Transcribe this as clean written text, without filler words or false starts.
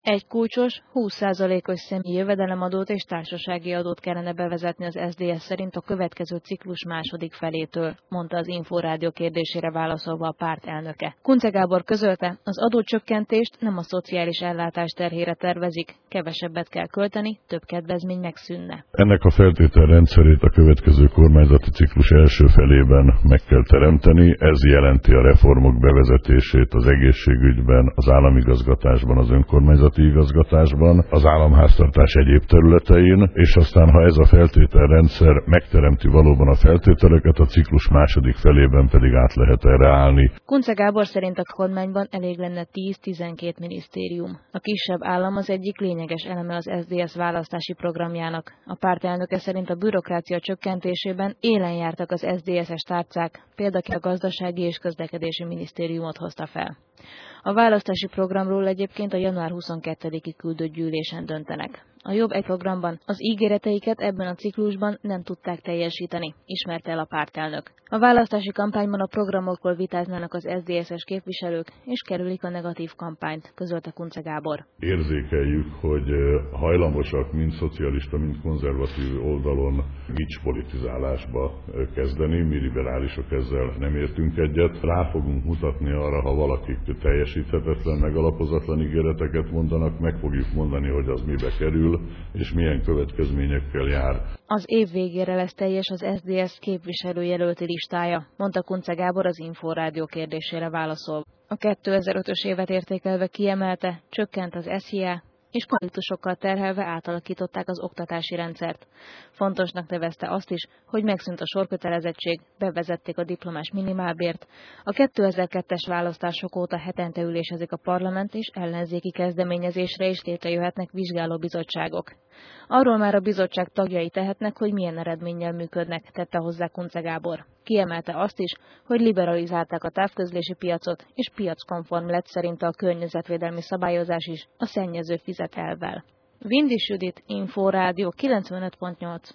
Egy kulcsos, 20%-os személyi jövedelemadót és társasági adót kellene bevezetni az SZDSZ szerint a következő ciklus második felétől, mondta az Inforádió kérdésére válaszolva a párt elnöke. Kunce Gábor közölte, az adócsökkentést nem a szociális ellátás terhére tervezik, kevesebbet kell költeni, több kedvezmény megszűnne. Ennek a feltételrendszerét a következő kormányzati ciklus első felében meg kell teremteni, ez jelenti a reformok bevezetését az egészségügyben, az államigazgatásban, az önkormányzati igazgatásban, az államháztartás egyéb területein, és aztán, ha ez a feltételrendszer megteremti valóban a feltételeket, a ciklus második felében pedig át lehet erre állni. Kunce Gábor szerint a kormányban elég lenne 10-12 minisztérium. A kisebb állam az egyik lényeges eleme az SZDSZ választási programjának. A párt elnöke szerint a bürokrácia csökkentésében élen jártak az SZDSZ-es tárcák, példaként a gazdasági és közlekedési minisztériumot hozta fel. A választási programról egyébként a január 22-i küldött gyűlésen döntenek. A Jobb egy programban az ígéreteiket ebben a ciklusban nem tudták teljesíteni, ismerte el a pártelnök. A választási kampányban a programokról vitáznának az SZDSZ-es képviselők, és kerülik a negatív kampányt, közölte Kunce Gábor. Érzékeljük, hogy hajlamosak mind szocialista, mind konzervatív oldalon gicspolitizálásba kezdeni, mi liberálisok ezzel nem értünk egyet. Rá fogunk mutatni arra, ha valakik teljesíthetetlen, megalapozatlan ígéreteket mondanak, meg fogjuk mondani, hogy az mibe kerül, és milyen következményekkel jár. Az év végére lesz teljes az SZDSZ képviselőjelölti listája, mondta Kunce Gábor az Inforádió kérdésére válaszol. A 2005-ös évet értékelve kiemelte, csökkent az SZIA, és konfliktusokkal terhelve átalakították az oktatási rendszert. Fontosnak nevezte azt is, hogy megszűnt a sorkötelezettség, bevezették a diplomás minimálbért. A 2002-es választások óta hetente ülésezik a parlament, és ellenzéki kezdeményezésre is létrejöhetnek vizsgálóbizottságok. Arról már a bizottság tagjai tehetnek, hogy milyen eredménnyel működnek, tette hozzá Kunce Gábor. Kiemelte azt is, hogy liberalizálták a távközlési piacot, és piackonform lett szerinte a környezetvédelmi szabályozás is a szennyező fizet elvvel. Vindis Judit, Inforádió 95.8.